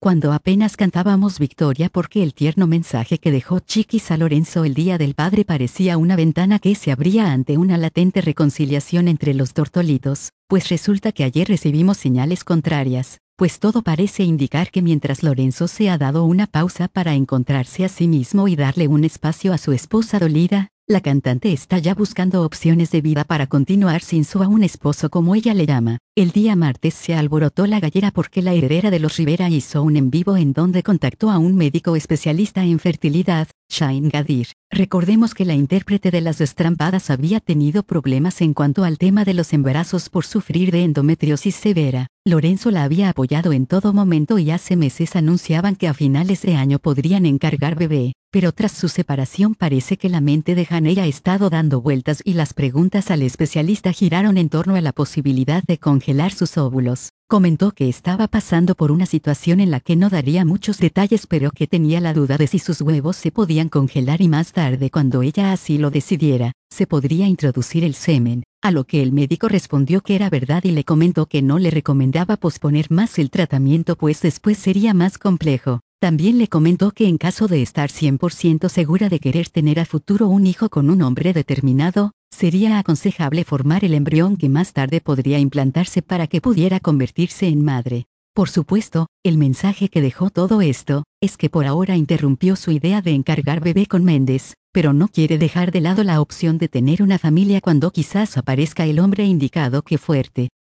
cuando apenas cantábamos victoria porque el tierno mensaje que dejó Chiquis a Lorenzo el día del padre parecía una ventana que se abría ante una latente reconciliación entre los tortolitos, pues resulta que ayer recibimos señales contrarias, pues todo parece indicar que mientras Lorenzo se ha dado una pausa para encontrarse a sí mismo y darle un espacio a su esposa dolida, la cantante está ya buscando opciones de vida para continuar sin su aún esposo como ella le llama. El día martes se alborotó la gallera porque la heredera de los Rivera hizo un en vivo en donde contactó a un médico especialista en fertilidad, Shain Gadir. Recordemos que la intérprete de Las Destrampadas había tenido problemas en cuanto al tema de los embarazos por sufrir de endometriosis severa. Lorenzo la había apoyado en todo momento y hace meses anunciaban que a finales de año podrían encargar bebé, pero tras su separación parece que la mente de Janey ha estado dando vueltas y las preguntas al especialista giraron en torno a la posibilidad de congelar sus óvulos. Comentó que estaba pasando por una situación en la que no daría muchos detalles pero que tenía la duda de si sus huevos se podían congelar y más tarde cuando ella así lo decidiera, se podría introducir el semen, a lo que el médico respondió que era verdad y le comentó que no le recomendaba posponer más el tratamiento pues después sería más complejo. También le comentó que en caso de estar 100% segura de querer tener a futuro un hijo con un hombre determinado, sería aconsejable formar el embrión que más tarde podría implantarse para que pudiera convertirse en madre. Por supuesto, el mensaje que dejó todo esto, es que por ahora interrumpió su idea de encargar bebé con Méndez, pero no quiere dejar de lado la opción de tener una familia cuando quizás aparezca el hombre indicado. Qué fuerte.